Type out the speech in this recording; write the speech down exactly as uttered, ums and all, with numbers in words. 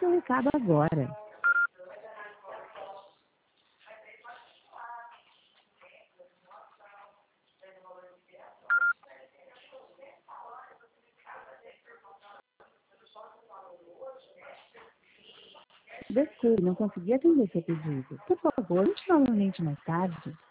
seu recado agora. Desculpe, não consegui atender seu pedido. Por favor, ligue novamente mais tarde.